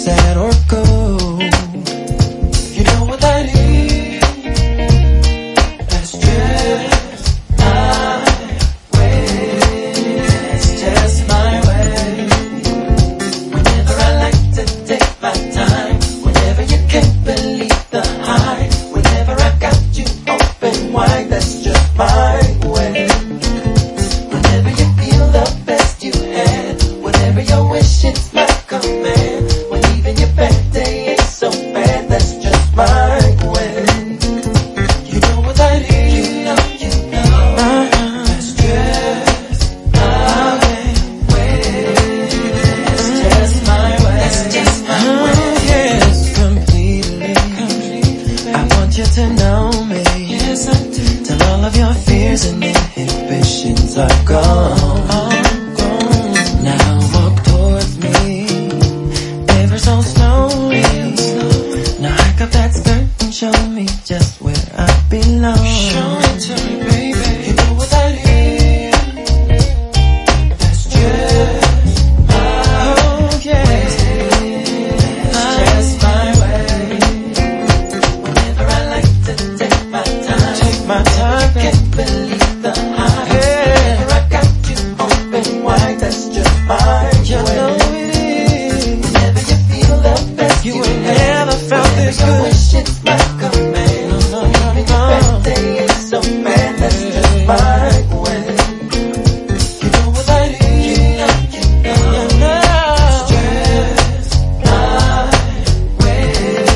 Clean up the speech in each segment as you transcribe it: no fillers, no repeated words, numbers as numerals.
sad or go. You know what that is? That's just my way. That's just my way. Whenever I like to take my time, whenever you can't believe the high, whenever I got you open wide, that's just my way. Whenever you feel the best you had, whenever your wish is my command, when even your bad day ain't so bad, that's just my way. You know what that is? You know. That's just my way. That's just my way. That's just my way. Yes, completely. I want you to know me. Yes, I do. Till all of your fears and inhibitions are gone. Now walk towards me, ever so slowly. Now hike up that skirt and show me just where I belong. Show it to me, baby. You know what that is? That's just my way. That's just my way. Whenever I like to take my time, can't believe the high. Whenever I got you open wide, that's just my way. You know it is. Whenever you feel the best you ain't never felt this good. Wish it's my command. Even your bad day ain't so bad, that's just my way. You know what that is? You know. It's just my way.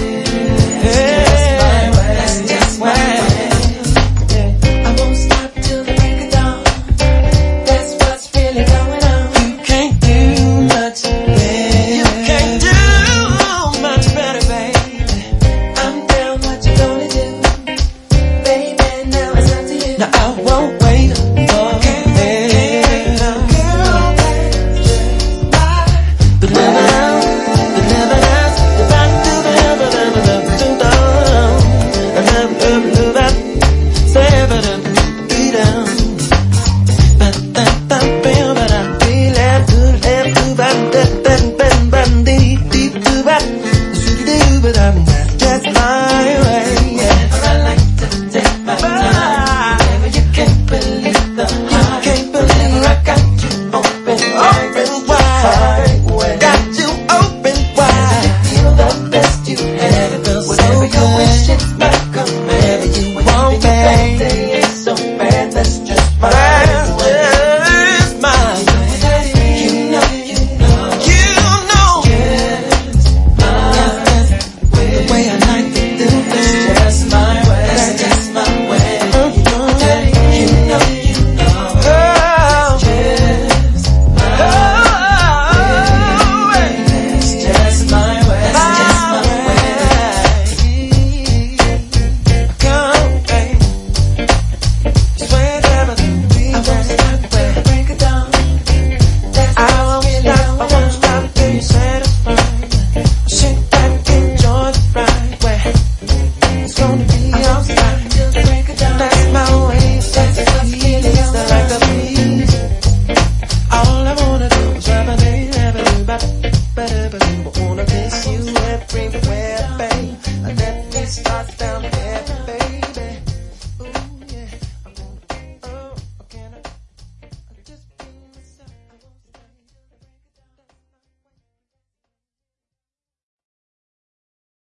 That's just my way. I won't stop till the break of dawn. That's what's really going on. You can't do much better. You can't do much better, baby. I'm down, what you gonna do? Baby, now it's up to you. Now I won't wait for you. Just my way, yeah. Whenever I like to take my time, whenever you can't believe the high, whenever I got you open wide, that's just my way. Got you open wide. Whenever you feel the best you had, whenever your wish is my command, whenever you want your bad day ain't so bad, that's just my way. That's my way. You know. The way I like to do things, just my way. That's just my way. You know that, you know. Oh, just my way. That's just my way. That's just my way. Come, babe. Swear never to be. I won't stop till the break of dawn. I won't stop till you're satisfied. Sit back, enjoy the ride. Where it's gonna be outside till the break of dawn. That's my way. That's what feelings that like the breeze. All I wanna do is have a day, have a do, but I wanna kiss you every